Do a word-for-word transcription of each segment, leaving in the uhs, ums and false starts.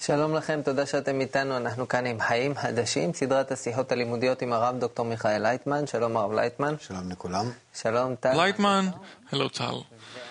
שלום לכם, תודה שאתם איתנו. אנחנו כאן עם חיים חדשים, סדרת השיחות הלימודיות עם הרב דוקטור מיכאל לייטמן. שלום הרב לייטמן. שלום לכולם. שלום טל. Lightman, hello Tal.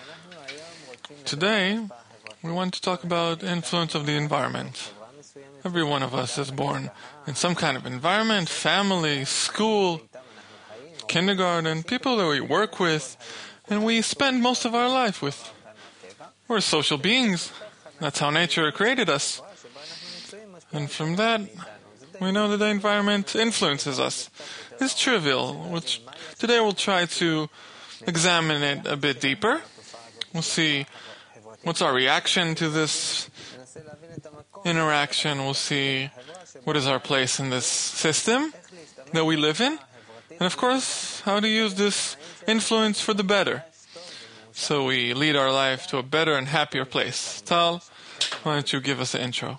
Today we want to talk about influence of the environment. Every one of us is born in some kind of environment, family, school, kindergarten, people that we work with, and we spend most of our life with. We're social beings. That's how nature created us. And from that, we know that the environment influences us. It's trivial. Which today we'll try to examine it a bit deeper. We'll see what's our reaction to this interaction. We'll see what is our place in this system that we live in. And of course, how to use this influence for the better, so we lead our life to a better and happier place. Tal, why don't you give us an intro?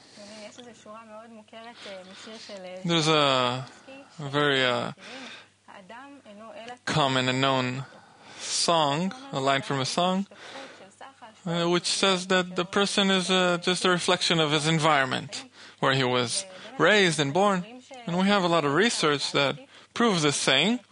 There's a, a very uh, common and known song, a line from a song, uh, which says that the person is uh, just a reflection of his environment, where he was raised and born. And we have a lot of research that proves this saying.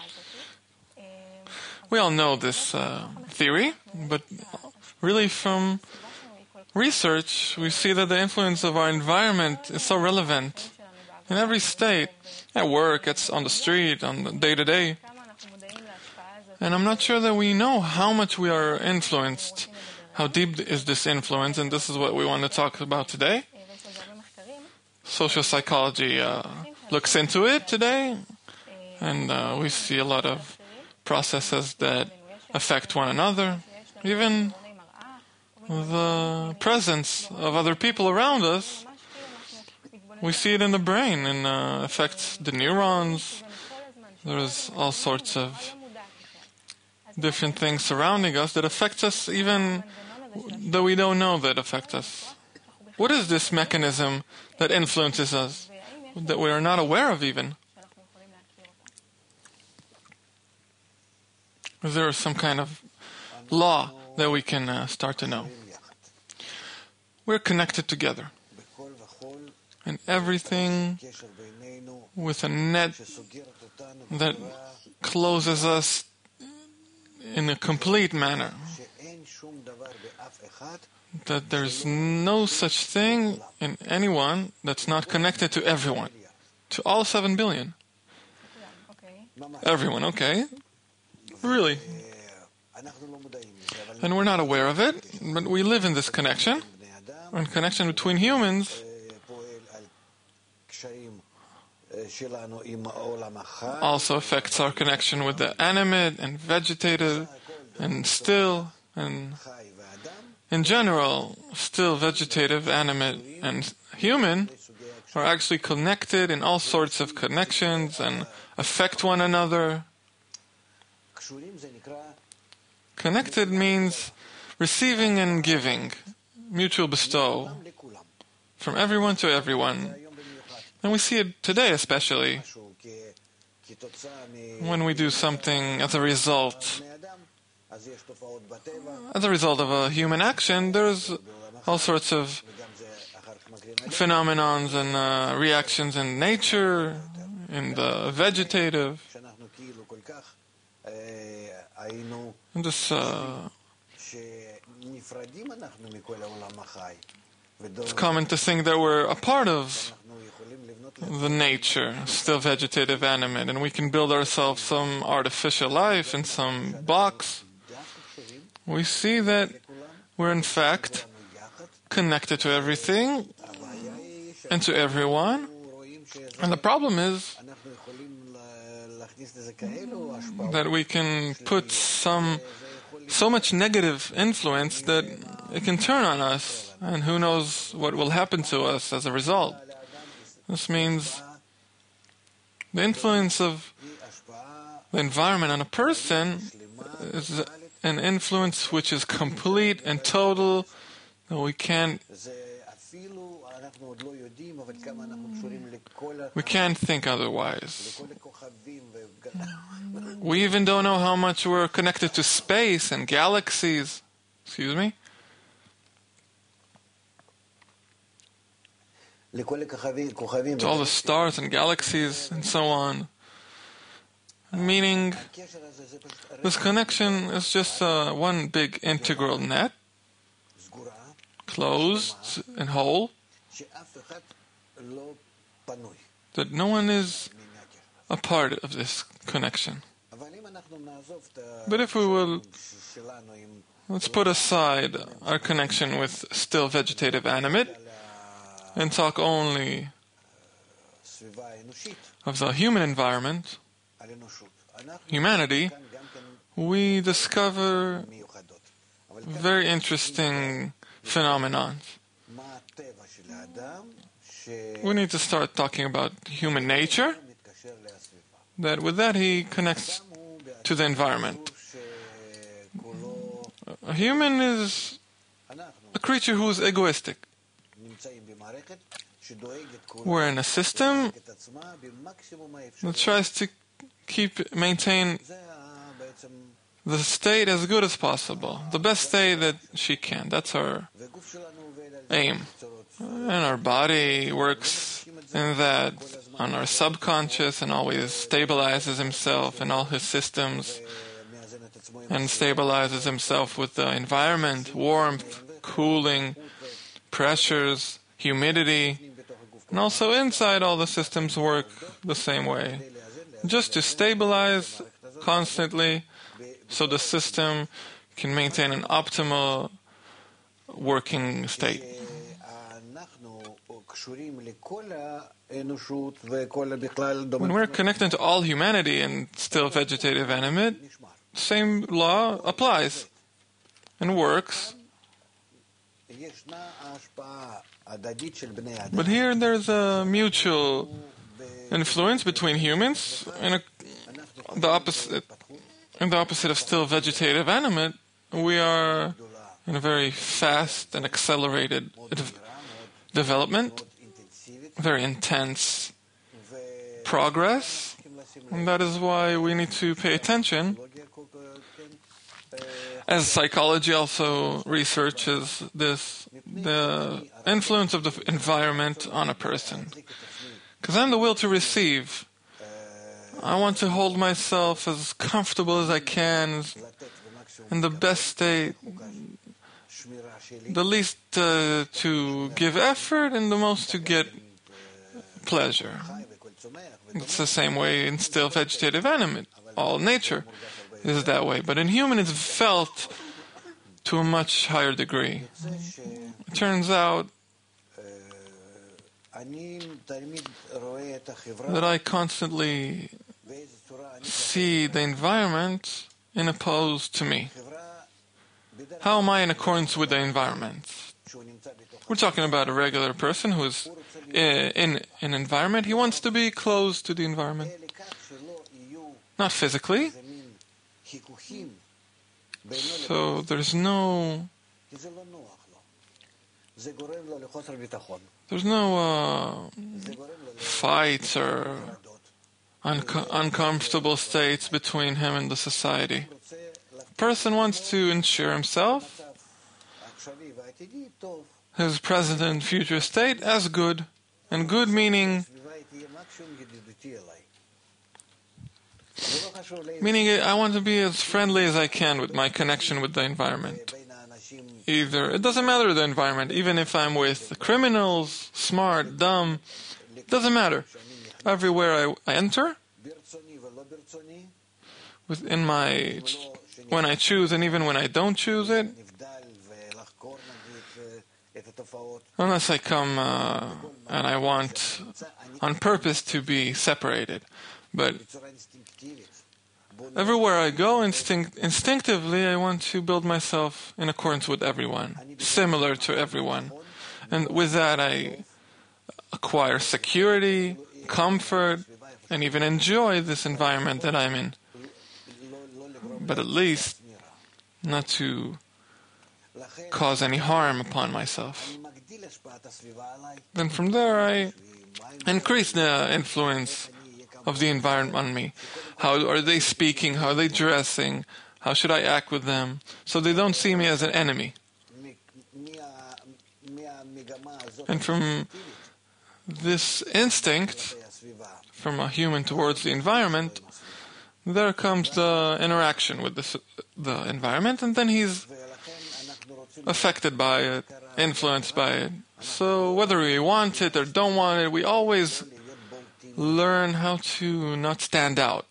We all know this uh, theory, but really from research we see that the influence of our environment is so relevant in every state, at work, it's on the street, on the day-to-day. And I'm not sure that we know how much we are influenced, how deep is this influence, and this is what we want to talk about today. Social psychology uh, looks into it today, and uh, we see a lot of processes that affect one another, even the presence of other people around us. We see it in the brain and uh, affects the neurons. There's all sorts of different things surrounding us that affect us even though we don't know that affect us. What is this mechanism that influences us that we are not aware of even? Is there some kind of law that we can uh, start to know? We're connected together. And everything with a net that closes us in a complete manner. That there's no such thing in anyone that's not connected to everyone. To all seven billion. Everyone, okay? Really. And we're not aware of it, but we live in this connection. And connection between humans also affects our connection with the animate and vegetative and still, and in general, still vegetative, animate, and human are actually connected in all sorts of connections and affect one another. Connected means receiving and giving, mutual bestow, from everyone to everyone. And we see it today especially, when we do something as a result. As a result of a human action, there's all sorts of phenomenons and uh, reactions in nature, in the vegetative. And this, uh, it's common to think that we're a part of the nature, still vegetative, animate, and we can build ourselves some artificial life in some box. We see that we're in fact connected to everything and to everyone. And the problem is that we can put some so much negative influence that it can turn on us, and who knows what will happen to us as a result. This means the influence of the environment on a person is an influence which is complete and total, that we can't we can't think otherwise. We even don't know how much we're connected to space and galaxies. Excuse me? to all the stars and galaxies and so on. Meaning, this connection is just uh, one big integral net, closed and whole, that no one is a part of this connection. But if we will, let's put aside our connection with still vegetative animate and talk only of the human environment, humanity, we discover very interesting phenomenon. We need to start talking about human nature, that with that he connects to the environment. A human is a creature who is egoistic. We're in a system that tries to keep, maintain the state as good as possible, the best state that she can. That's our aim. And our body works in that, on our subconscious, and always stabilizes himself and all his systems, and stabilizes himself with the environment, warmth, cooling, pressures, humidity, and also inside all the systems work the same way, just to stabilize constantly so the system can maintain an optimal working state. When we're connected to all humanity and still vegetative animate, same law applies and works. But here there's a mutual influence between humans, and a, the opposite, in the opposite of still vegetative animate, we are in a very fast and accelerated development, very intense progress, and that is why we need to pay attention. As psychology also researches this, the influence of the environment on a person. Because I'm the will to receive. I want to hold myself as comfortable as I can, in the best state, the least uh, to give effort and the most to get pleasure. It's the same way in still vegetative animate. All nature is that way. But in human it's felt to a much higher degree. It turns out that I constantly see the environment in opposed to me. How am I in accordance with the environment? We're talking about a regular person who is in an environment. He wants to be close to the environment. Not physically. So there's no there's no uh, fights or unco- uncomfortable states between him and the society. The person wants to ensure himself, his present and future state, as good. And good meaning Meaning I want to be as friendly as I can with my connection with the environment. Either, it doesn't matter the environment, even if I'm with criminals, smart, dumb, it doesn't matter. Everywhere I, I enter, within my, when I choose and even when I don't choose it, unless I come uh, and I want on purpose to be separated. But everywhere I go, instinct, instinctively, I want to build myself in accordance with everyone, similar to everyone. And with that, I acquire security, comfort, and even enjoy this environment that I'm in. But at least not to cause any harm upon myself. Then from there, I increase the influence of the environment on me. How are they speaking? How are they dressing? How should I act with them? So they don't see me as an enemy. And from this instinct from a human towards the environment, there comes the interaction with the, the environment, and then he's affected by it, influenced by it. So whether we want it or don't want it, we always learn how to not stand out.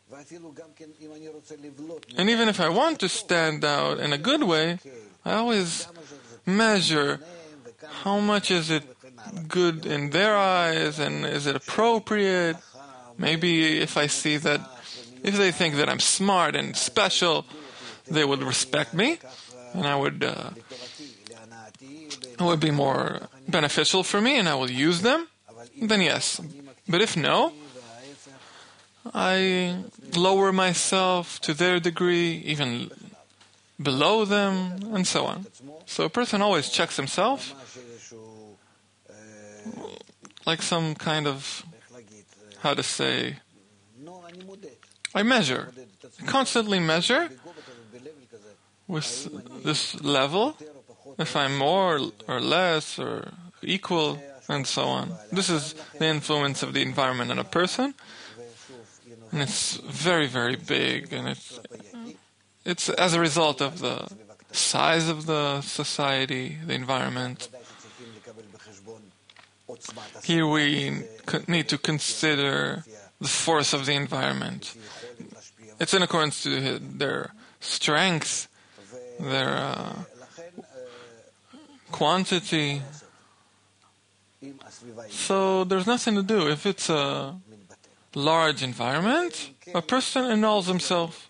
And even if I want to stand out in a good way, I always measure how much is it good in their eyes, and is it appropriate. Maybe if I see that, if they think that I'm smart and special, they would respect me, and I would, uh, it would be more beneficial for me, and I will use them, then yes. But if no, I lower myself to their degree, even below them, and so on. So a person always checks himself, like some kind of, how to say, I measure, I constantly measure with this level, if I'm more or less or equal, and so on. This is the influence of the environment on a person, and it's very, very big, and it's it's as a result of the size of the society, the environment. Here we need to consider the force of the environment. It's in accordance to their strength, their uh, quantity. So there's nothing to do. If it's a large environment, a person annuls himself.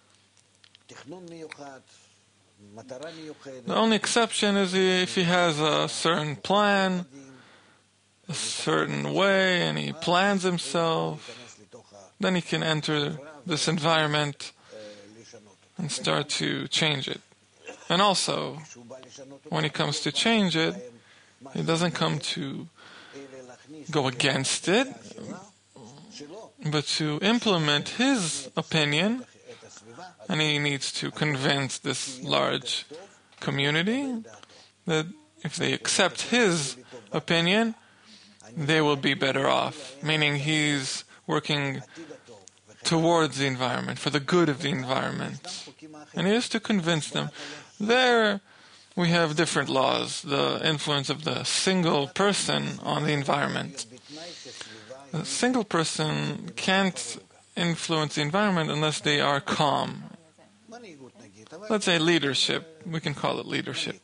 The only exception is if he has a certain plan, a certain way, and he plans himself, then he can enter this environment and start to change it. And also, when he comes to change it, he doesn't come to go against it, but to implement his opinion, and he needs to convince this large community that if they accept his opinion, they will be better off, meaning he's working towards the environment, for the good of the environment. And he has to convince them. There we have different laws, the influence of the single person on the environment. A single person can't influence the environment unless they are calm. Let's say leadership, we can call it leadership.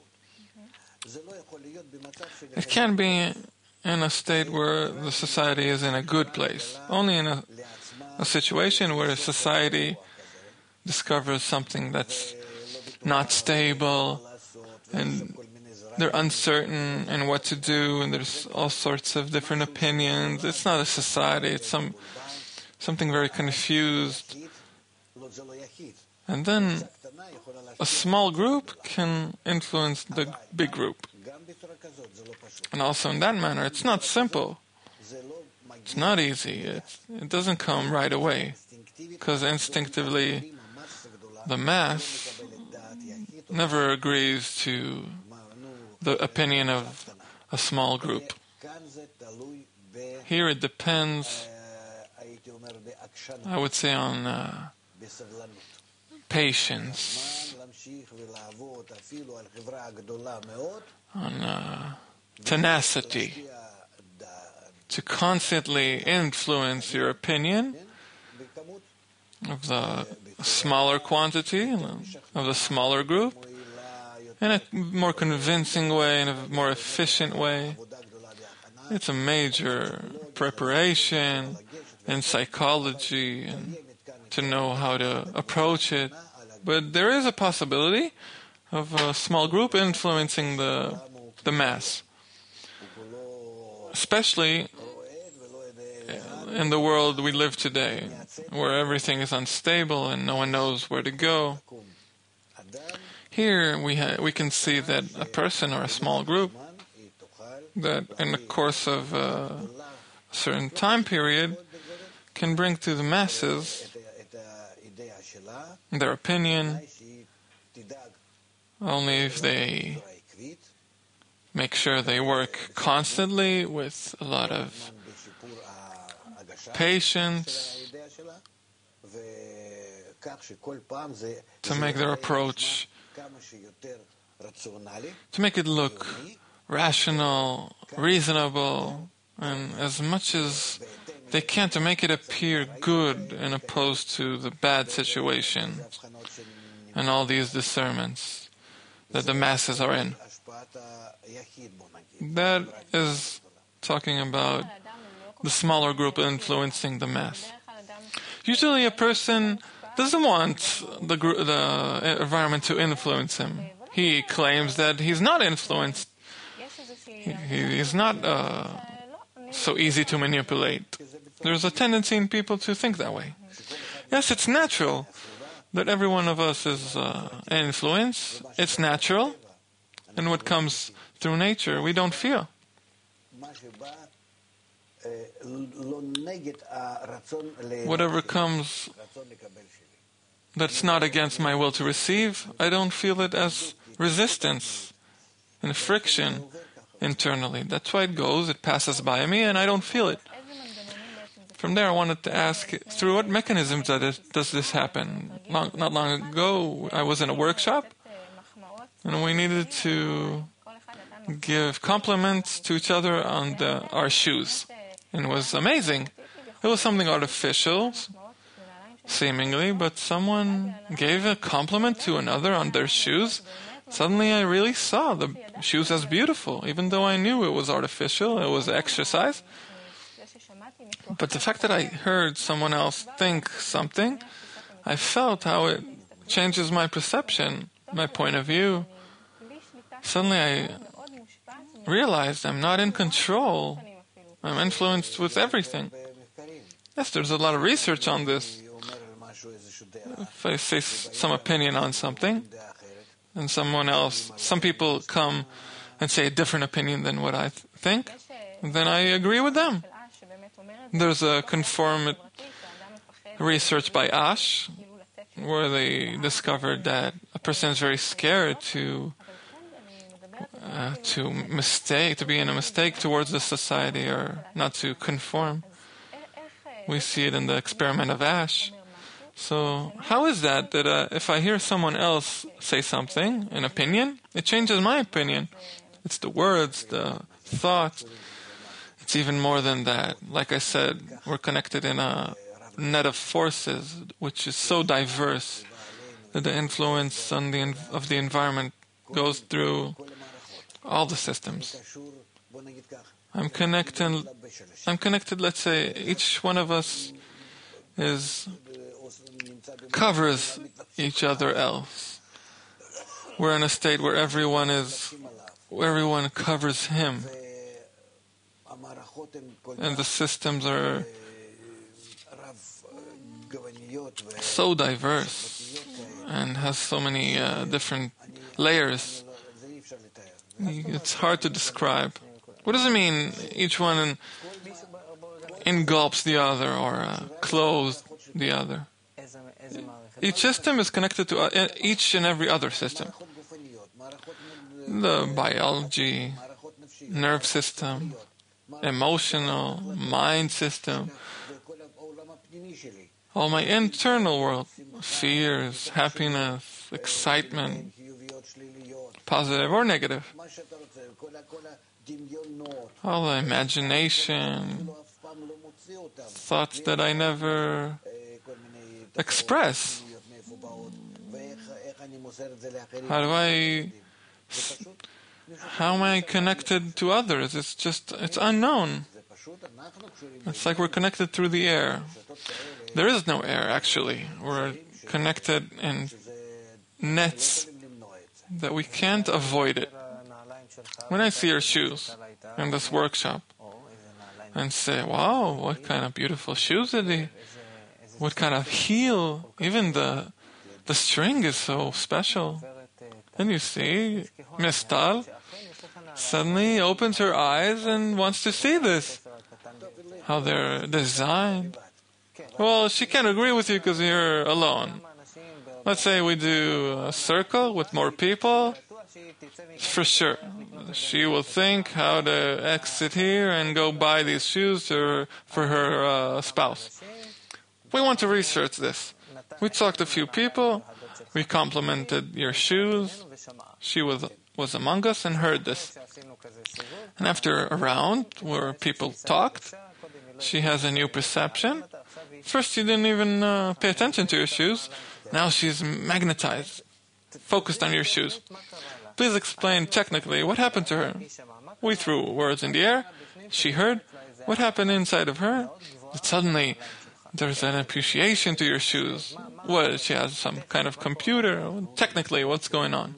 It can be in a state where the society is in a good place. Only in a, a situation where society discovers something that's not stable, and they're uncertain in what to do, and there's all sorts of different opinions. It's not a society, it's some something very confused. And then a small group can influence the big group. And also in that manner, it's not simple. It's not easy. It, it doesn't come right away, because instinctively the mass never agrees to the opinion of a small group. Here it depends, I would say, on uh, patience, on uh, tenacity, to constantly influence your opinion of the smaller quantity, of the smaller group, in a more convincing way, in a more efficient way. It's a major preparation in psychology and to know how to approach it. But there is a possibility of a small group influencing the the mass, especially in the world we live today, where everything is unstable and no one knows where to go. Here we ha- we can see that a person or a small group that in the course of a certain time period can bring to the masses their opinion only if they make sure they work constantly with a lot of patience to make their approach, to make it look rational, reasonable, and as much as they can to make it appear good and opposed to the bad situation and all these discernments that the masses are in. That is talking about the smaller group influencing the mass. Usually a person doesn't want the, gr- the environment to influence him. He claims that he's not influenced. He, he's not uh, so easy to manipulate. There's a tendency in people to think that way. Yes, it's natural that every one of us is uh, an influence. It's natural. And what comes through nature, we don't feel. Whatever comes that's not against my will to receive, I don't feel it as resistance and friction internally. That's why it goes, it passes by me, and I don't feel it. From there, I wanted to ask, through what mechanisms does this happen? Long, not long ago, I was in a workshop, and we needed to give compliments to each other on the, our shoes. And it was amazing. It was something artificial, seemingly, but someone gave a compliment to another on their shoes. Suddenly I really saw the shoes as beautiful, even though I knew it was artificial, it was exercise. But the fact that I heard someone else think something, I felt how it changes my perception, my point of view. Suddenly I realized I'm not in control. I'm influenced with everything. Yes, there's a lot of research on this. If I say some opinion on something, and someone else, some people come and say a different opinion than what I th- think, then I agree with them. There's a conform research by Ash, where they discovered that a person is very scared to uh, to mistake, to be in a mistake towards the society, or not to conform. We see it in the experiment of Ash. So how is that, that uh, if I hear someone else say something, an opinion, it changes my opinion? It's the words, the thoughts. It's even more than that. Like I said, we're connected in a net of forces, which is so diverse that the influence on the of the environment goes through all the systems. I'm connected, I'm connected, let's say, each one of us is covers each other else. We're in a state where everyone is, where everyone covers him. And the systems are so diverse and has so many uh, different layers. It's hard to describe. What does it mean each one engulfs the other or uh, clothes the other? Each system is connected to uh, each and every other system. The biology, nerve system, emotional, mind system, all my internal world, fears, happiness, excitement, positive or negative, all the imagination, thoughts that I never express. How do I, how am I connected to others? It's just, it's unknown. It's like we're connected through the air. There is no air, actually. We're connected in nets that we can't avoid it. When I see your shoes in this workshop and say, wow, what kind of beautiful shoes are they? What kind of heel? Even the the string is so special. And you see, Miss Tal suddenly opens her eyes and wants to see this. How they're designed. Well, she can't agree with you because you're alone. Let's say we do a circle with more people. for sure. She will think how to exit here and go buy these shoes to, for her uh, spouse. We want to research this. We talked to a few people. We complimented your shoes. She was was among us and heard this. And after a round where people talked, she has a new perception. First, she didn't even uh, pay attention to your shoes. Now she's magnetized, focused on your shoes. Please explain technically what happened to her. We threw words in the air. She heard. What happened inside of her? That suddenly there's an appreciation to your shoes. What? She has some kind of computer. Technically, what's going on?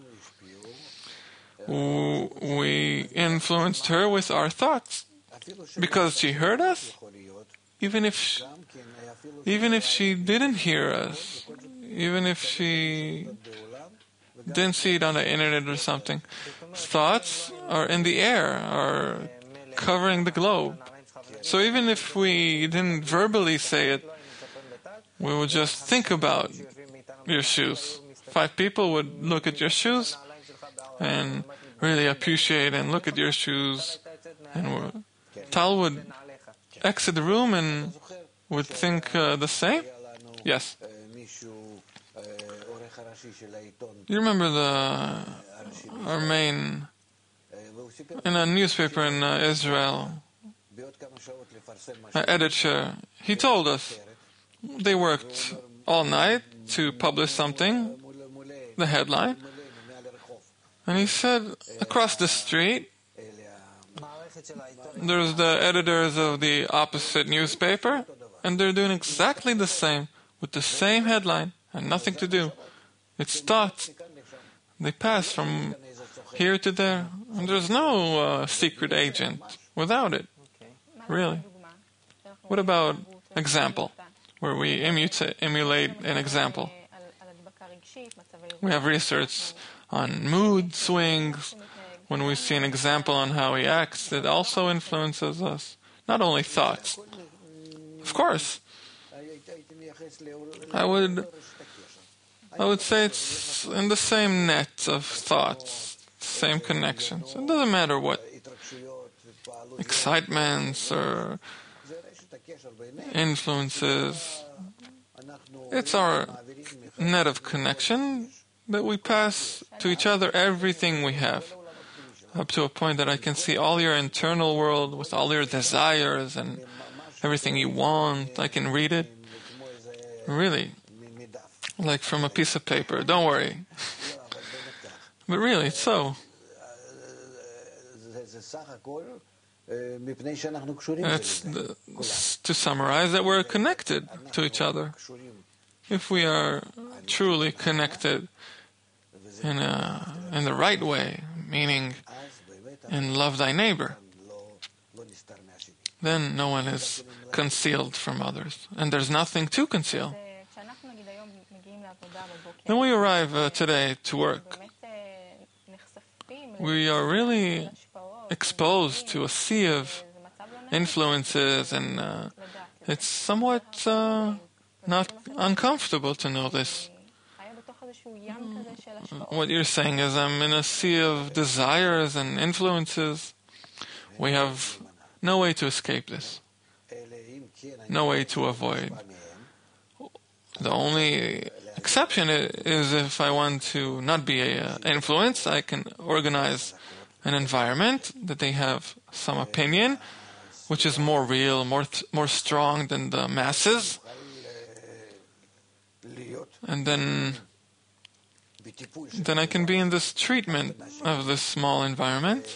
We influenced her with our thoughts because she heard us. Even if she, even if she didn't hear us, even if she didn't see it on the internet or something, thoughts are in the air, are covering the globe. So even if we didn't verbally say it, we would just think about your shoes. Five people would look at your shoes and really appreciate and look at your shoes, and Tal would exit the room and would think uh, the same. Yes. You remember the our main in a newspaper in uh, Israel, an editor. He told us they worked all night to publish something, the headline. And he said, across the street, there's the editors of the opposite newspaper, and they're doing exactly the same, with the same headline, and nothing to do. It's thoughts. They pass from here to there, and there's no uh, secret agent without it. Really. What about example, where we emulate, emulate an example? We have research on mood swings. When we see an example on how he acts, it also influences us. Not only thoughts. Of course. I would I would say it's in the same net of thoughts, same connections. It doesn't matter what excitements or influences. It's our net of connection that we pass to each other everything we have, up to a point that I can see all your internal world with all your desires and everything you want. I can read it. Really. Like from a piece of paper. Don't worry. But really, it's so. It's the, to summarize that we're connected to each other. If we are truly connected in a, in the right way, meaning in love thy neighbor, then no one is concealed from others, and there's nothing to conceal. When we arrive uh, today to work, we are really exposed to a sea of influences, and uh, it's somewhat uh, not uncomfortable to know this. What you're saying is I'm in a sea of desires and influences. We have no way to escape this. No way to avoid. The only exception is if I want to not be uh, influenced, I can organize an environment that they have some opinion, which is more real, more th- more strong than the masses. And then then I can be in this treatment of this small environment,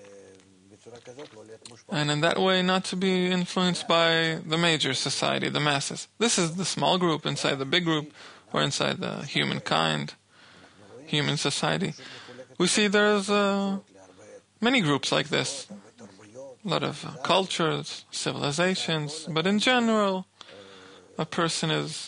and in that way not to be influenced by the major society, the masses. This is the small group inside the big group, or inside the humankind, human society. We see there's uh, many groups like this, a lot of uh, cultures, civilizations, but in general, a person is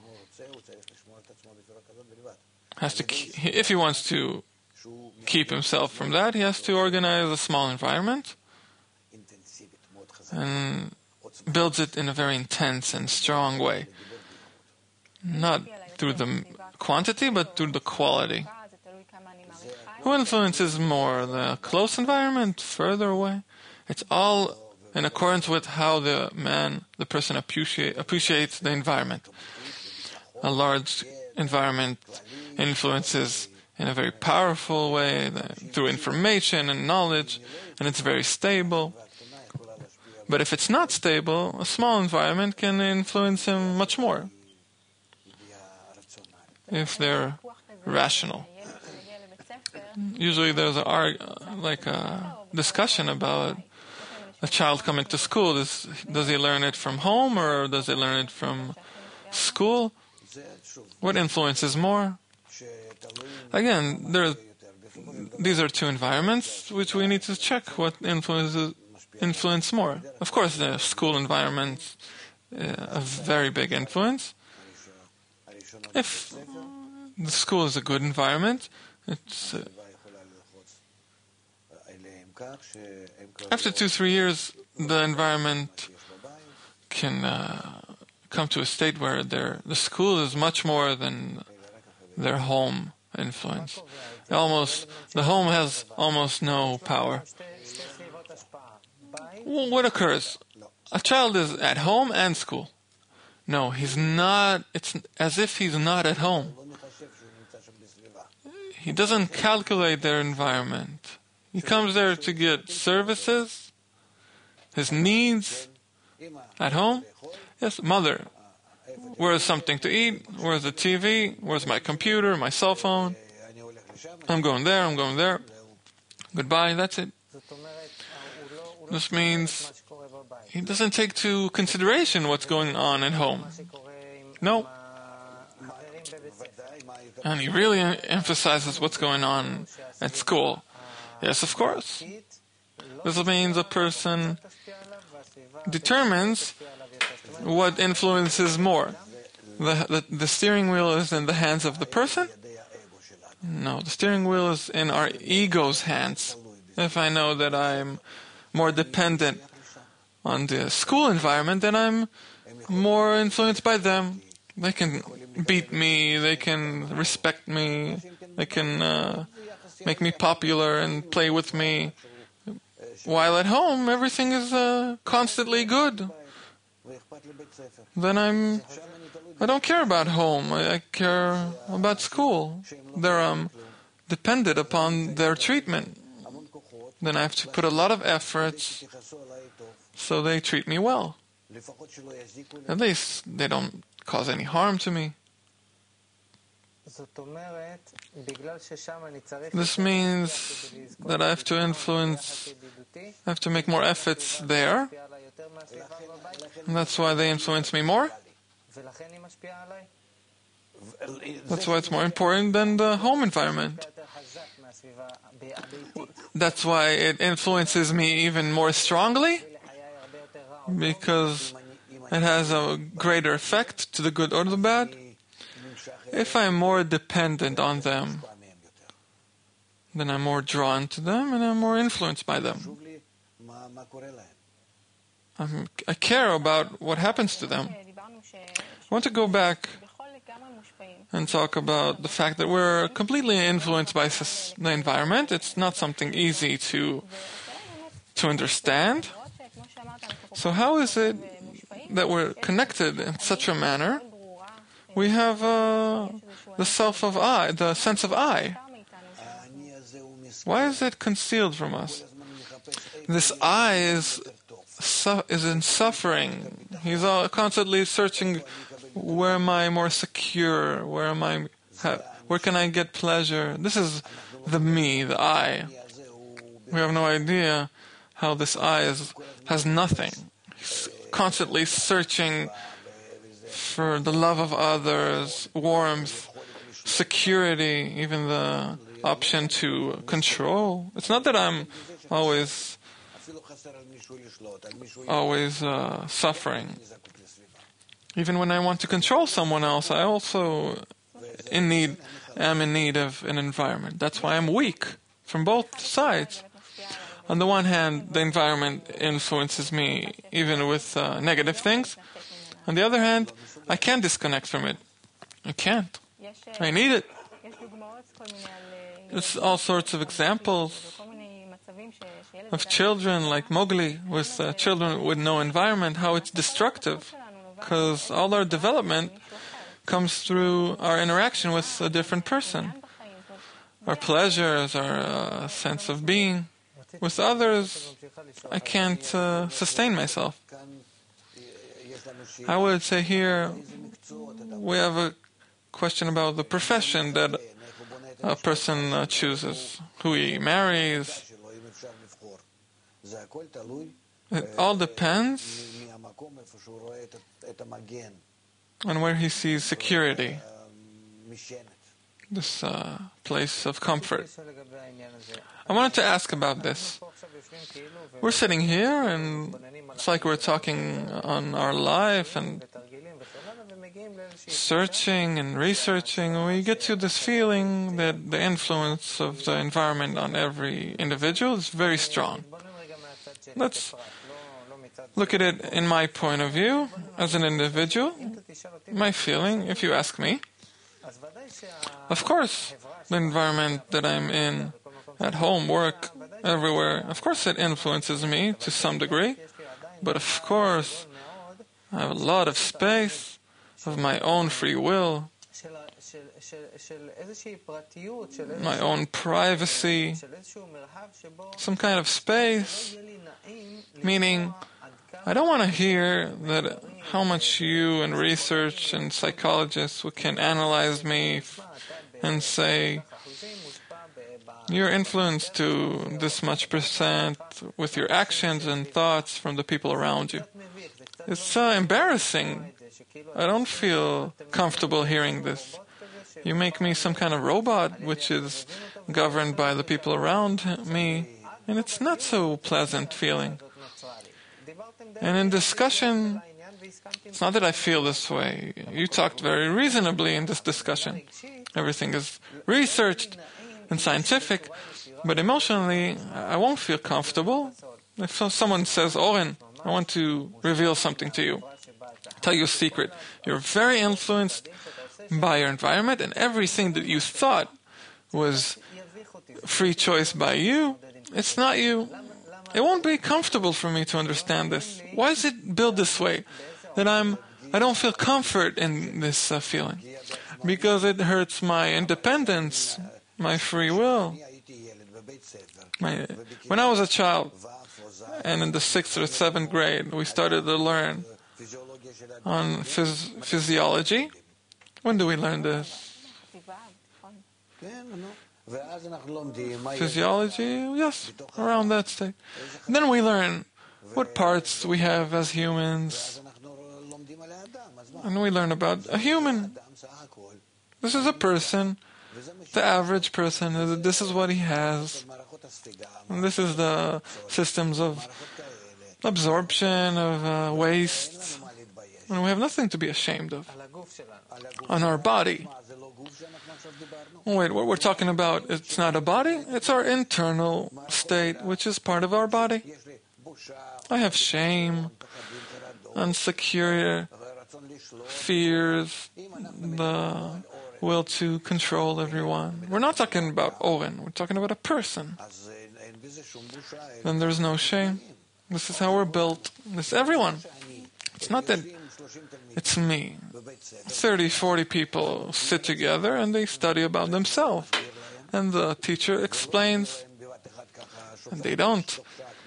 has to, if he wants to keep himself from that, he has to organize a small environment and builds it in a very intense and strong way. Not through the quantity, but through the quality. Who influences more, the close environment, further away? It's all in accordance with how the man, the person appreciate, appreciates the environment. A large environment influences in a very powerful way through information and knowledge, and it's very stable. But if it's not stable, a small environment can influence him much more if they're rational. Usually there's a, like a discussion about a child coming to school. Does, does he learn it from home or does he learn it from school? What influences more? Again, there, these are two environments which we need to check what influences influence more. Of course, the school environment uh, a very big influence. If the school is a good environment, it's uh, after two, three years, the environment can uh, come to a state where their the school is much more than their home influence. Almost the home has almost no power. Well, what occurs? A child is at home and school. No, he's not. It's as if he's not at home. He doesn't calculate their environment. He comes there to get services, his needs at home. Yes, mother, where's something to eat? Where's the T V? Where's my computer, my cell phone? I'm going there, I'm going there. Goodbye, that's it. This means he doesn't take to consideration what's going on at home. No. And he really emphasizes what's going on at school. Yes, of course. This means a person determines what influences more. The, the, the steering wheel is in the hands of the person? No, the steering wheel is in our ego's hands. If I know that I'm more dependent on the school environment, then I'm more influenced by them. They can beat me, they can respect me, they can uh, make me popular and play with me. While at home, everything is uh, constantly good. Then I'm, I don't care about home, I, I care about school. They're um, dependent upon their treatment. Then I have to put a lot of efforts so they treat me well. At least they don't cause any harm to me. This means that I have to influence, I have to make more efforts there. And that's why they influence me more. That's why it's more important than the home environment. That's why it influences me even more strongly, because it has a greater effect to the good or the bad. If I'm more dependent on them, then I'm more drawn to them and I'm more influenced by them. I'm, I care about what happens to them. I want to go back and talk about the fact that we're completely influenced by the environment. It's not something easy to to understand. So how is it that we're connected in such a manner? We have uh, the self of I, the sense of I. Why is it concealed from us? This I is su- is in suffering. He's all constantly searching. Where am I more secure? Where am I? Ha- where can I get pleasure? This is the me, the I. We have no idea how this I is, has nothing. He's constantly searching for the love of others, warmth, security, even the option to control. It's not that I'm always, always uh, suffering. Even when I want to control someone else, I also in need, am in need of an environment. That's why I'm weak from both sides. On the one hand, the environment influences me even with uh, negative things. On the other hand, I can't disconnect from it. I can't. I need it. There's all sorts of examples of children like Mowgli with uh, children with no environment, how it's destructive, because all our development comes through our interaction with a different person. Our pleasures, our uh, sense of being. With others, I can't uh, sustain myself. I would say here we have a question about the profession that a person uh, chooses, who he marries. It all depends on where he sees security, this uh, place of comfort. I wanted to ask about this. We're sitting here and it's like we're talking on our life and searching and researching, and we get to this feeling that the influence of the environment on every individual is very strong. Let's look at it in my point of view as an individual. My feeling, if you ask me, of course, the environment that I'm in, at home, work, everywhere, of course it influences me to some degree, but of course I have a lot of space of my own free will, my own privacy, some kind of space, meaning I don't want to hear that how much you and research and psychologists can analyze me and say you're influenced to this much percent with your actions and thoughts from the people around you. It's uh, embarrassing. I don't feel comfortable hearing this. You make me some kind of robot which is governed by the people around me, and it's not so pleasant feeling. And in discussion, it's not that I feel this way. You talked very reasonably in this discussion. Everything is researched and scientific, but emotionally, I won't feel comfortable. If someone says, Oren, I want to reveal something to you, tell you a secret. You're very influenced by your environment, and everything that you thought was free choice by you, it's not you. It won't be comfortable for me to understand this. Why is it built this way? That I'm, I don't feel comfort in this uh, feeling. Because it hurts my independence, my free will. My, when I was a child, and in the sixth or seventh grade, we started to learn on phys- physiology. When do we learn this? Physiology, yes, around that state. And then we learn what parts we have as humans. And we learn about a human. This is a person, the average person, this is what he has. And this is the systems of absorption, of uh, waste. And we have nothing to be ashamed of. On our body. Wait, what we're talking about, it's not a body? It's our internal state, which is part of our body. I have shame, insecurity, fears, the will to control everyone. We're not talking about Oren, we're talking about a person. Then there's no shame. This is how we're built. This is everyone. It's not that it's me. thirty, forty people sit together and they study about themselves. And the teacher explains, and they don't.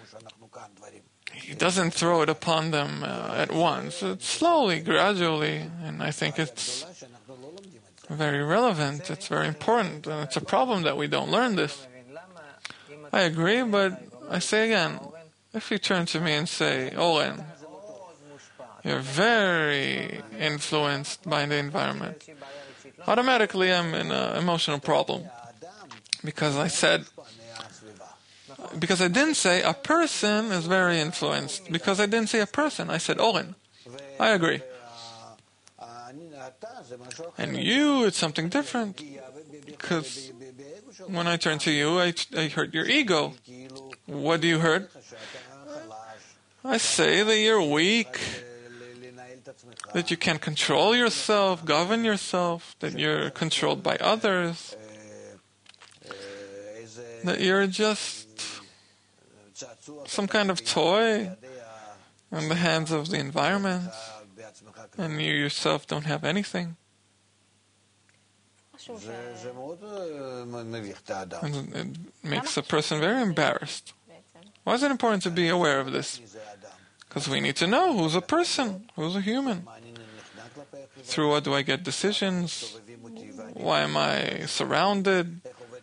He doesn't throw it upon them uh, at once. It's slowly, gradually, and I think it's very relevant. It's very important, and it's a problem that we don't learn this. I agree, but I say again, if you turn to me and say, Oren, you're very influenced by the environment, automatically I'm in an emotional problem. Because I said, because I didn't say a person is very influenced. Because I didn't say a person, I said Oren. I agree. And you, it's something different. Because when I turn to you, I, I hurt your ego. What do you hurt? I say that you're weak that you can control yourself, govern yourself, that you're controlled by others, that you're just some kind of toy in the hands of the environment, and you yourself don't have anything. And it makes a person very embarrassed. Why is it important to be aware of this? Because we need to know who's a person, who's a human. Through what do I get decisions? Why am I surrounded?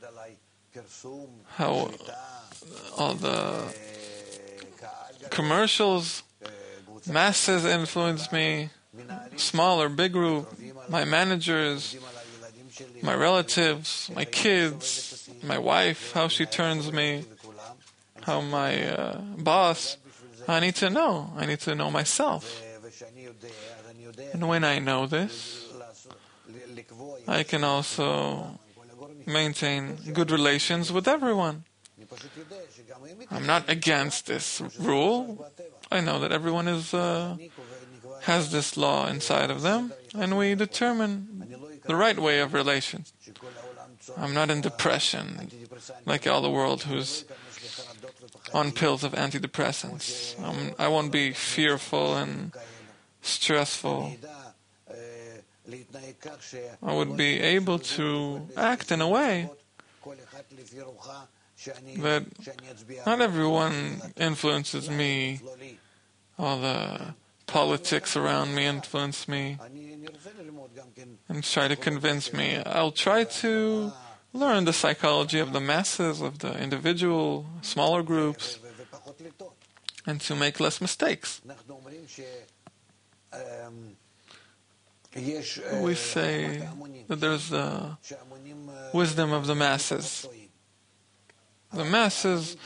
How all the commercials, masses influence me, small or big group, my managers, my relatives, my kids, my wife, how she turns me, how my uh, boss. I need to know. I need to know myself. And when I know this, I can also maintain good relations with everyone. I'm not against this rule. I know that everyone is uh, has this law inside of them, and we determine the right way of relations. I'm not in depression like all the world who's on pills of antidepressants. Um, I won't be fearful and stressful. I would be able to act in a way that not everyone influences me, all the politics around me influence me and try to convince me. I'll try to learn the psychology of the masses, of the individual, smaller groups, and to make less mistakes. We say that there's the wisdom of the masses. The masses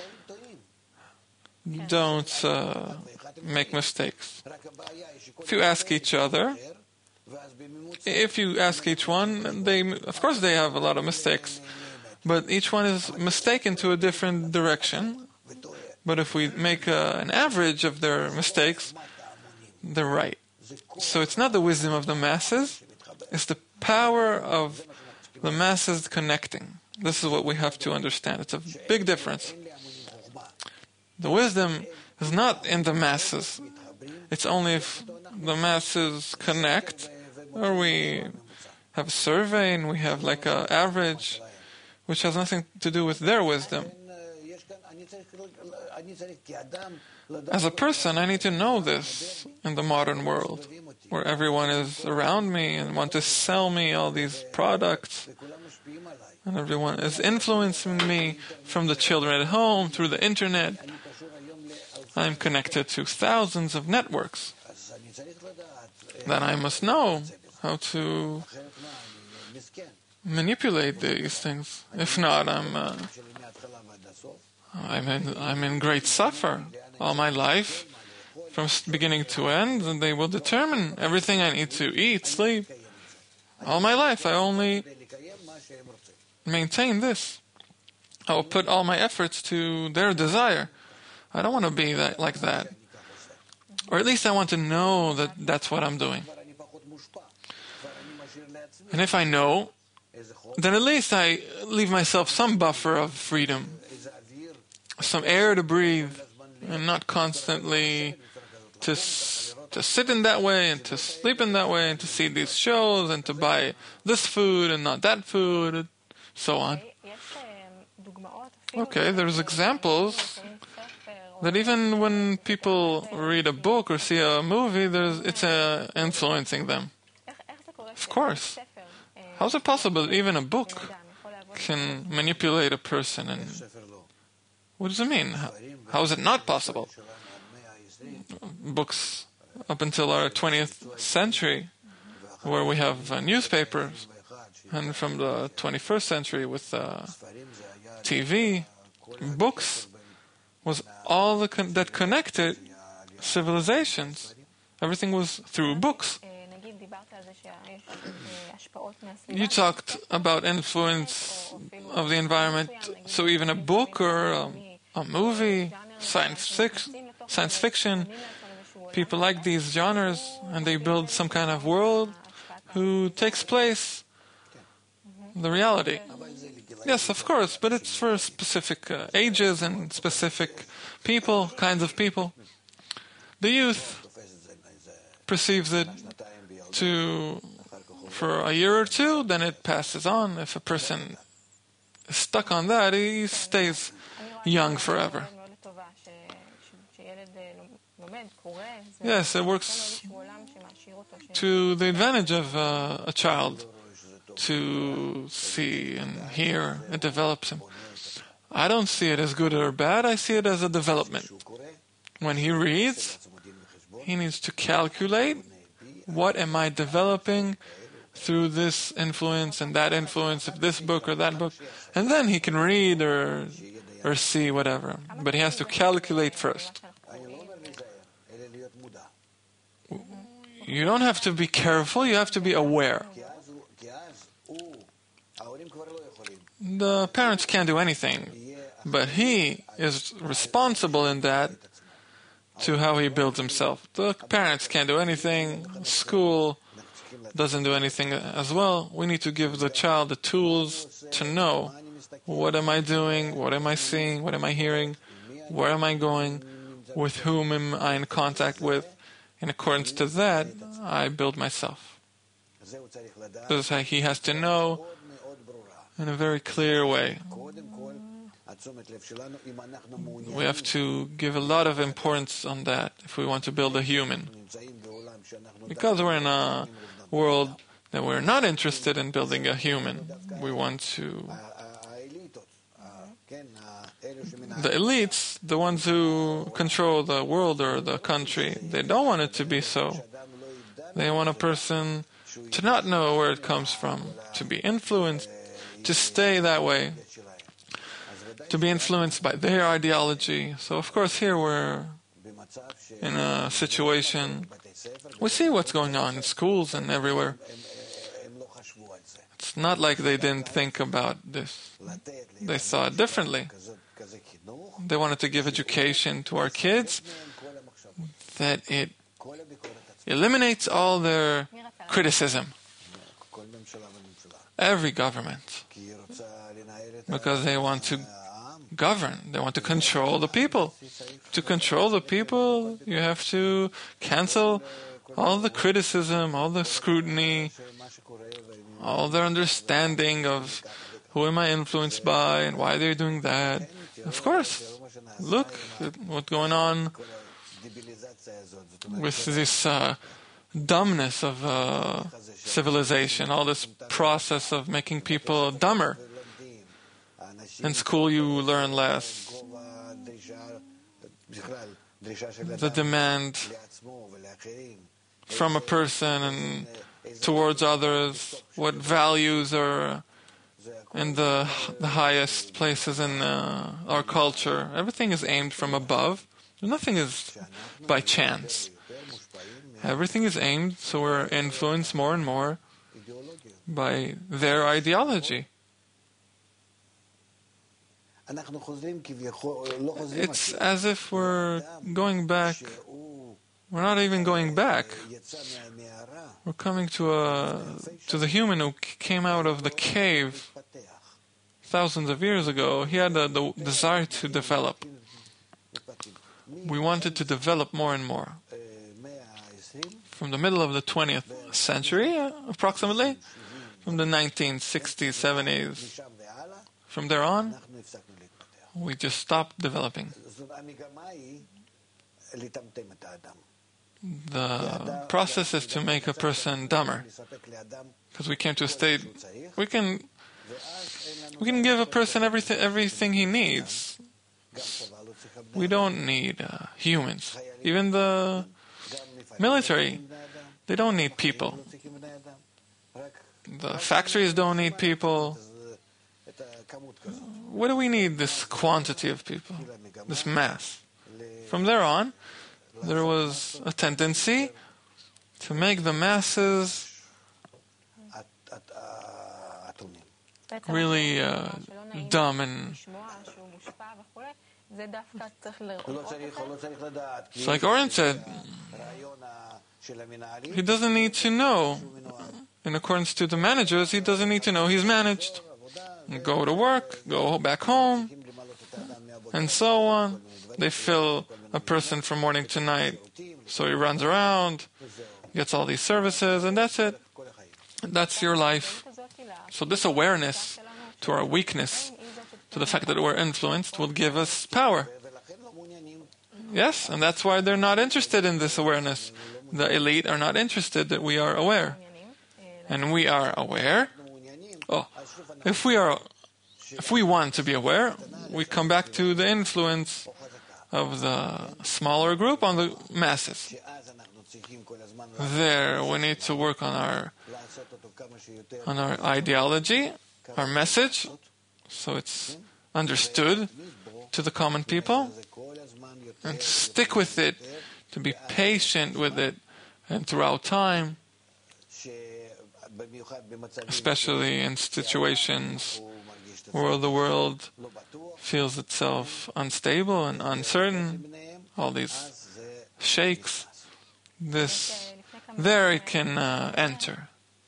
don't uh, make mistakes. If you ask each other, if you ask each one, they, of course they have a lot of mistakes, but each one is mistaken to a different direction. But if we make a, an average of their mistakes, they're right. So it's not the wisdom of the masses, it's the power of the masses connecting. This is what we have to understand. It's a big difference. The wisdom is not in the masses. It's only if the masses connect, or we have a survey and we have like an average, which has nothing to do with their wisdom. As a person, I need to know this in the modern world, where everyone is around me and want to sell me all these products, and everyone is influencing me from the children at home, through the internet. I'm connected to thousands of networks. Then I must know how to manipulate these things. If not, I'm uh, I'm in I'm in great suffer all my life, from beginning to end, and they will determine everything I need to eat, sleep. All my life, I only maintain this. I will put all my efforts to their desire. I don't want to be that like that. Or at least I want to know that that's what I'm doing. And if I know, then at least I leave myself some buffer of freedom, some air to breathe, and not constantly to to sit in that way and to sleep in that way and to see these shows and to buy this food and not that food, and so on. Okay, there's examples that even when people read a book or see a movie, there's it's uh, influencing them. Of course. How is it possible that even a book can manipulate a person? And what does it mean? How, how is it not possible? Books up until our twentieth century, where we have uh, newspapers, and from the twenty-first century with uh, T V, books was all the con- that connected civilizations. Everything was through books. You talked about influence of the environment, so even a book or a, a movie, science fiction, science fiction people like these genres and they build some kind of world who takes place the reality. Yes, of course, but it's for specific uh, ages and specific people, kinds of people. The youth perceives it to for a year or two, then it passes on. If a person is stuck on that, he stays young forever. Yes, it works to the advantage of uh, a child to see and hear. It develops him. I don't see it as good or bad. I see it as a development. When he reads, he needs to calculate, what am I developing through this influence and that influence of this book or that book, and then he can read or or see whatever. But he has to calculate first. You don't have to be careful, you have to be aware. The parents can't do anything, but he is responsible in that to how he builds himself. The parents can't do anything, school doesn't do anything as well. We need to give the child the tools to know, what am I doing, what am I seeing, what am I hearing, where am I going, with whom am I in contact with. In accordance to that, I build myself. This is how he has to know in a very clear way. We have to give a lot of importance on that if we want to build a human. Because we're in a world that we're not interested in building a human. We want to... The elites, the ones who control the world or the country, they don't want it to be so. They want a person to not know where it comes from, to be influenced, to stay that way, to be influenced by their ideology. So of course here we're in a situation, we see what's going on in schools and everywhere. It's not like they didn't think about this. They saw it differently. They wanted to give education to our kids that it eliminates all their criticism. Every government. Because they want to govern. They want to control the people. To control the people, you have to cancel all the criticism, all the scrutiny, all their understanding of who am I influenced by and why they're doing that. Of course, look at what's going on with this uh, dumbness of uh, civilization, all this process of making people dumber. In school you learn less. The demand from a person and towards others, what values are in the the highest places in uh, our culture. Everything is aimed from above. Nothing is by chance. Everything is aimed, so we're influenced more and more by their ideology. It's as if we're going back. We're not even going back. We're coming to a to the human who came out of the cave thousands of years ago. He had a, the desire to develop. We wanted to develop more and more. From the middle of the twentieth century, uh, approximately, from the nineteen sixties, seventies, from there on, we just stopped developing. The process is to make a person dumber, because we came to a state we can we can give a person everything everything he needs. We don't need uh, humans. Even the military, they don't need people. The factories don't need people. What do we need this quantity of people, this mass? From there on, there was a tendency to make the masses really uh, dumb and It's like Oren said, he doesn't need to know. In accordance to the managers, he doesn't need to know he's managed. Go to work, go back home, and so on. They fill a person from morning to night, so he runs around, gets all these services, and that's it. That's your life. So this awareness to our weakness, to the fact that we're influenced, will give us power. Yes, and that's why they're not interested in this awareness. The elite are not interested that we are aware. And we are aware. Oh, if we are, if we want to be aware, we come back to the influence of the smaller group on the masses. There, we need to work on our on our ideology, our message, so it's understood to the common people, and to stick with it, to be patient with it, and throughout time, especially in situations where the world feels itself unstable and uncertain, all these shakes, this, there it can uh, enter.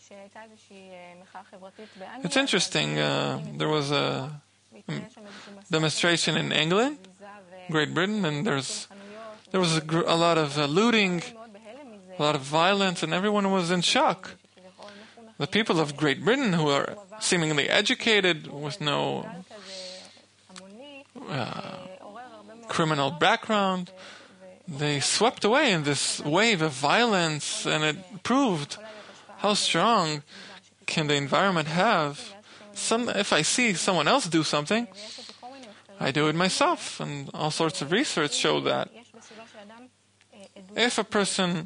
It's interesting, uh, there was a demonstration in England, Great Britain, and there's there was a, gr- a lot of uh, looting, a lot of violence, and everyone was in shock. The people of Great Britain, who are seemingly educated with no uh, criminal background, they swept away in this wave of violence, and it proved how strong can the environment have. Some, if I see someone else do something, I do it myself, and all sorts of research show that. If a person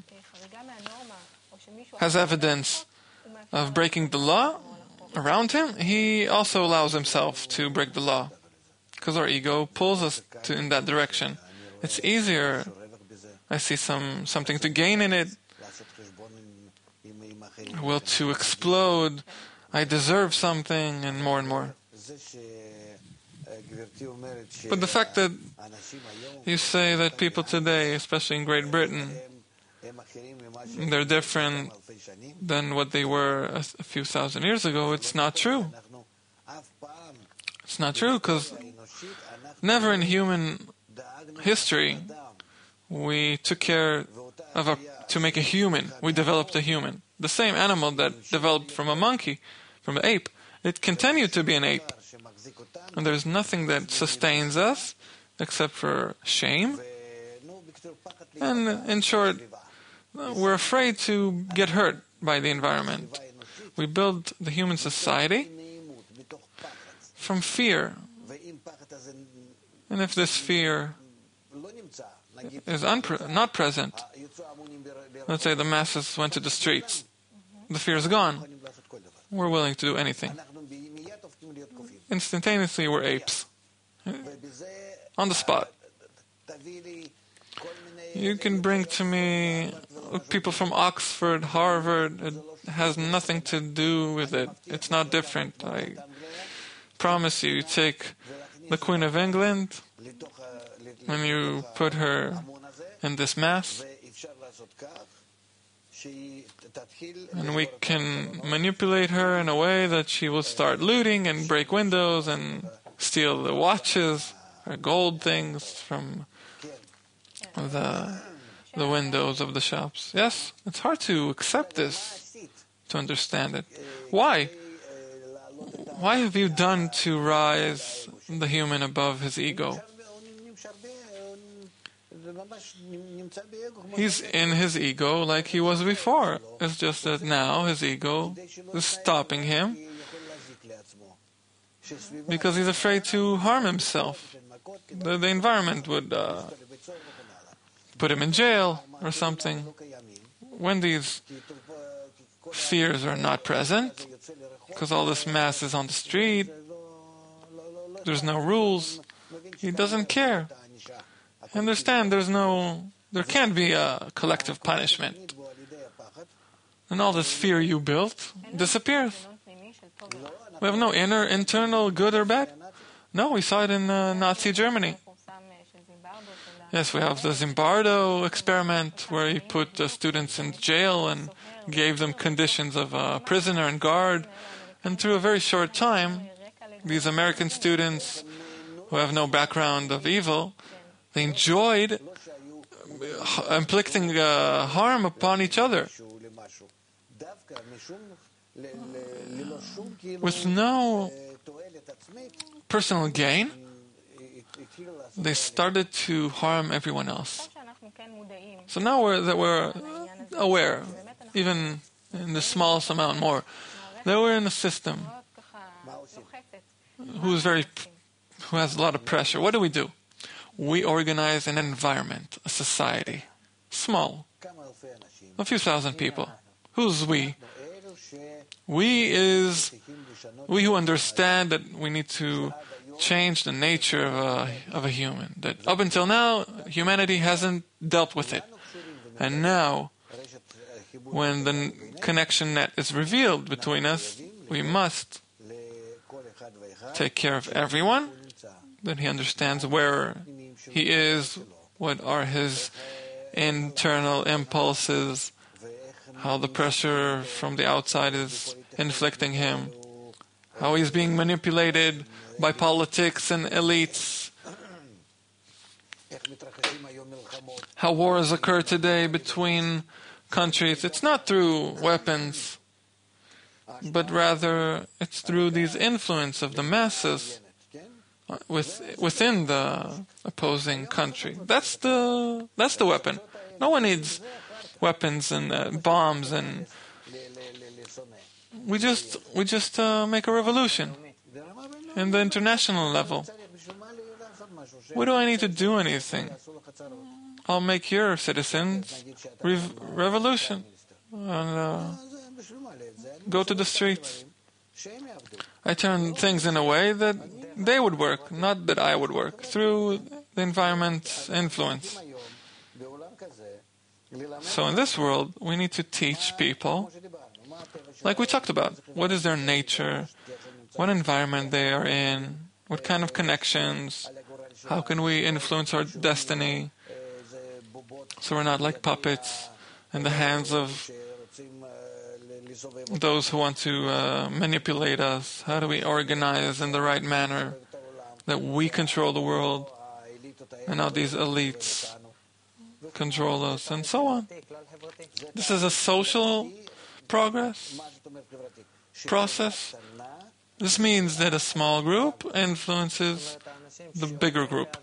has evidence of breaking the law around him, he also allows himself to break the law, because our ego pulls us to, in that direction. It's easier. I see some something to gain in it. I will to explode. I deserve something, and more and more. But the fact that you say that people today, especially in Great Britain, they're different than what they were a, a few thousand years ago, it's not true. It's not true, because never in human history we took care of a, to make a human. We developed a human. The same animal that developed from a monkey, from an ape, it continued to be an ape. And there's nothing that sustains us except for shame. And in short, we're afraid to get hurt by the environment. We build the human society from fear. And if this fear is unpre- not present, let's say the masses went to the streets, the fear is gone, we're willing to do anything. Instantaneously, we're apes. On the spot. You can bring to me people from Oxford, Harvard. It has nothing to do with it. It's not different. I promise you, you take the Queen of England and you put her in this mass, and we can manipulate her in a way that she will start looting and break windows and steal the watches or gold things from the the windows of the shops. Yes, it's hard to accept this, to understand it. Why? Why have you done to rise the human above his ego? He's in his ego like he was before. It's just that now his ego is stopping him because he's afraid to harm himself. The, the environment would uh, put him in jail or something. When these fears are not present, because all this mass is on the street, there's no rules, he doesn't care. Understand, there's no, there can't be a collective punishment. And all this fear you built disappears. We have no inner, internal good or bad. No, we saw it in uh, Nazi Germany. Yes, we have the Zimbardo experiment where he put uh, students in jail and gave them conditions of a prisoner and guard. And through a very short time, these American students who have no background of evil, they enjoyed inflicting uh, harm upon each other with no personal gain. They started to harm everyone else. So now we're, that we're aware, even in the smallest amount more, that we're in a system who's very, who has a lot of pressure. What do we do? We organize an environment, a society, small, a few thousand people. Who's we? We is we who understand that we need to change the nature of a, of a human. That up until now, humanity hasn't dealt with it. And now, when the connection net is revealed between us, we must take care of everyone, that he understands where he is, what are his internal impulses, how the pressure from the outside is inflicting him, how he's being manipulated by politics and elites, how wars occur today between countries. It's not through weapons, but rather it's through these influence of the masses with, within the opposing country. That's the that's the weapon. No one needs weapons and uh, bombs, and we just we just uh, make a revolution in the international level. What do I need to do anything? I'll make your citizens rev- revolution and uh, go to the streets. I turn things in a way that they would work, not that I would work, through the environment's influence. So in this world, we need to teach people, like we talked about, what is their nature, what environment they are in, what kind of connections, how can we influence our destiny, so we're not like puppets in the hands of those who want to uh, manipulate us. How do we organize in the right manner that we control the world and not these elites control us, and so on. This is a social progress process. This means that a small group influences the bigger group.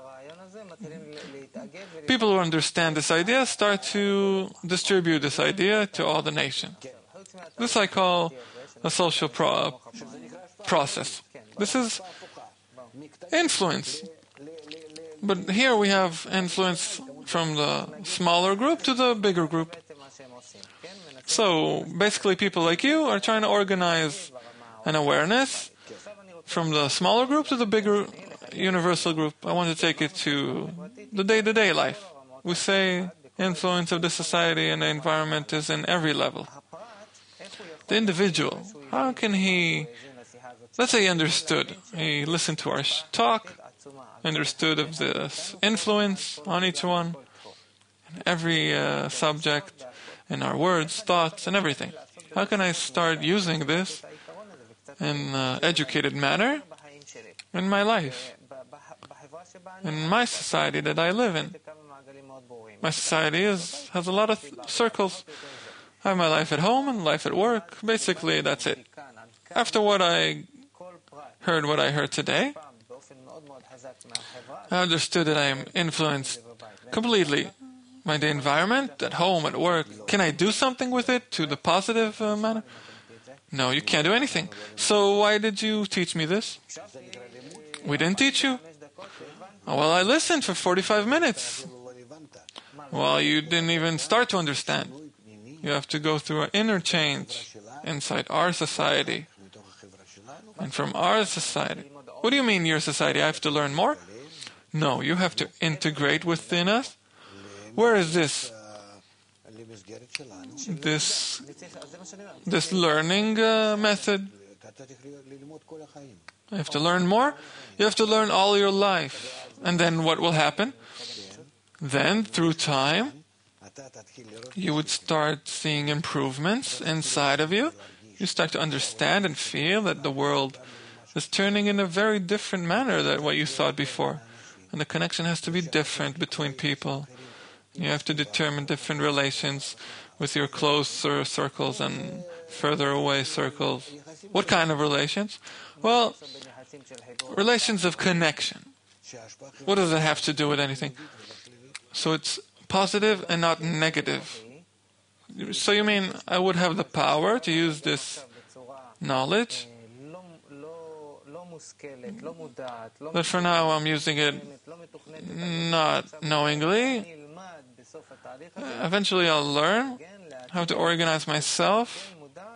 People who understand this idea start to distribute this idea to all the nation. This I call a social pro- process. This is influence. But here we have influence from the smaller group to the bigger group. So basically people like you are trying to organize an awareness from the smaller group to the bigger universal group. I want to take it to the day-to-day life. We say influence of the society and the environment is in every level. The individual, how can he, let's say he understood, he listened to our talk, understood of the influence on each one, in every uh, subject, in our words, thoughts, and everything. How can I start using this in an educated manner in my life, in my society that I live in? My society is, has a lot of th- circles. I have my life at home and life at work. Basically, that's it. After what I heard, what I heard today, I understood that I am influenced completely by the environment, at home, at work. Can I do something with it to the positive uh, manner? No, you can't do anything. So why did you teach me this? We didn't teach you. Oh, well, I listened for forty-five minutes. Well, you didn't even start to understand. You have to go through an interchange inside our society and from our society. What do you mean your society? I have to learn more? No, you have to integrate within us. Where is this? This, this learning uh, method. You have to learn more. You have to learn all your life. And then what will happen? Then, through time, you would start seeing improvements inside of you. You start to understand and feel that the world is turning in a very different manner than what you thought before. And the connection has to be different between people. You have to determine different relations with your closer circles and further away circles. What kind of relations? Well, relations of connection. What does it have to do with anything? So it's positive and not negative. So you mean I would have the power to use this knowledge, but for now I'm using it not knowingly. Eventually I'll learn how to organize myself,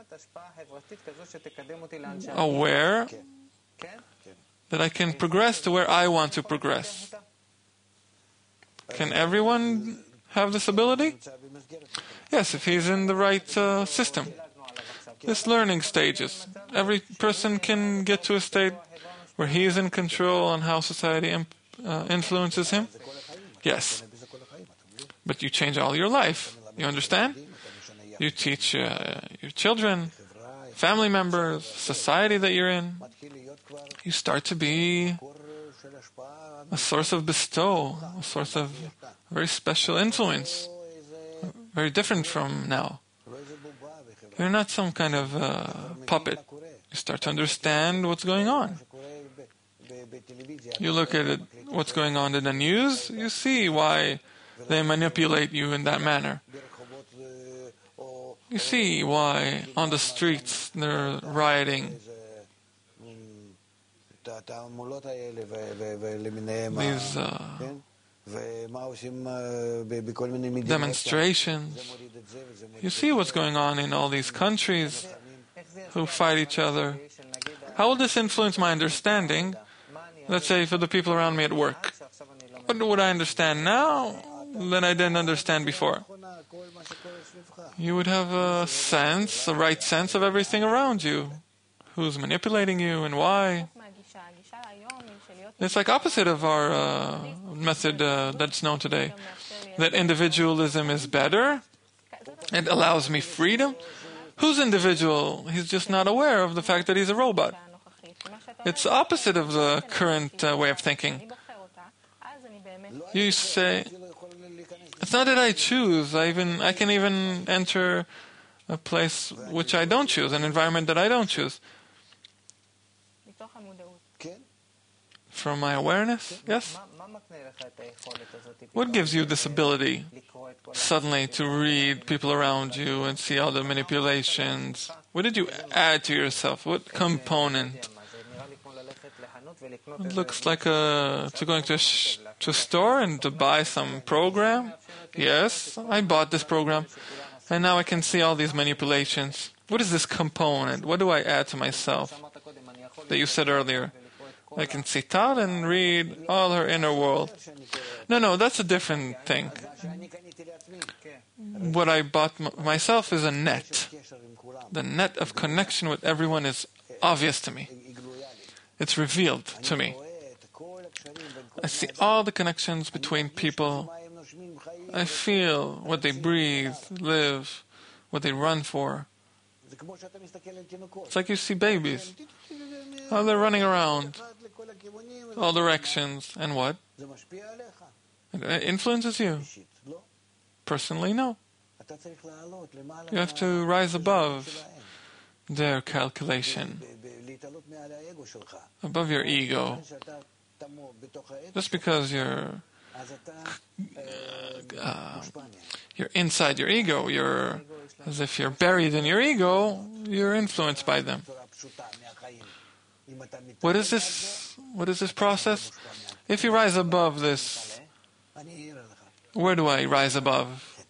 aware that I can progress to where I want to progress. Can everyone have this ability? Yes, if he's in the right uh, system. This learning stages. Every person can get to a state where he is in control on how society imp- uh, influences him. Yes. But you change all your life. You understand? You teach uh, your children, family members, society that you're in. You start to be a source of bestow, a source of very special influence, very different from now. You're not some kind of uh, puppet. You start to understand what's going on. You look at it, what's going on in the news, you see why they manipulate you in that manner. You see why on the streets they're rioting. These uh, demonstrations. You see what's going on in all these countries who fight each other. How will this influence my understanding, let's say, for the people around me at work? What would I understand now that I didn't understand before? You would have a sense, a right sense of everything around you. Who's manipulating you and why? It's like opposite of our uh, method uh, that's known today. That individualism is better. It allows me freedom. Who's individual? He's just not aware of the fact that he's a robot. It's opposite of the current uh, way of thinking. You say, it's not that I choose. I even I can even enter a place which I don't choose, an environment that I don't choose. From my awareness, yes? What gives you this ability suddenly to read people around you and see all the manipulations? What did you add to yourself? What component? It looks like a, to going to a, sh- to a store and to buy some program. Yes, I bought this program. And now I can see all these manipulations. What is this component? What do I add to myself? That you said earlier. I can see Tal and read all her inner world. No, no, that's a different thing. What I bought m- myself is a net. The net of connection with everyone is obvious to me. It's revealed to me. I see all the connections between people. I feel what they breathe, live, what they run for. It's like you see babies. How they're running around, all directions, and what? It influences you. Personally, no. You have to rise above their calculation, above your ego. Just because you're uh, you're inside your ego, you're as if you're buried in your ego, you're influenced by them. What is this? What is this process? If you rise above this, where do I rise above?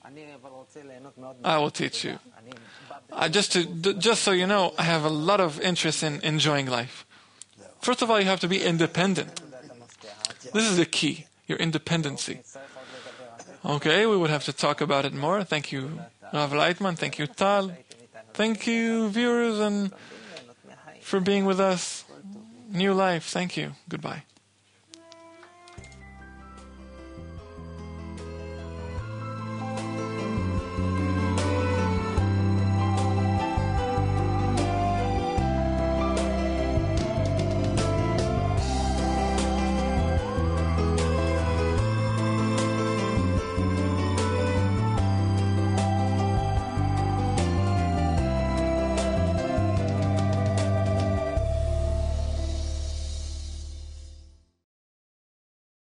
I will teach you. I, just to just so you know, I have a lot of interest in enjoying life. First of all, you have to be independent. This is the key, your independency. Okay, we would have to talk about it more. Thank you, Rav Leitman. Thank you, Tal. Thank you, viewers, and for being with us. New life. Thank you. Goodbye.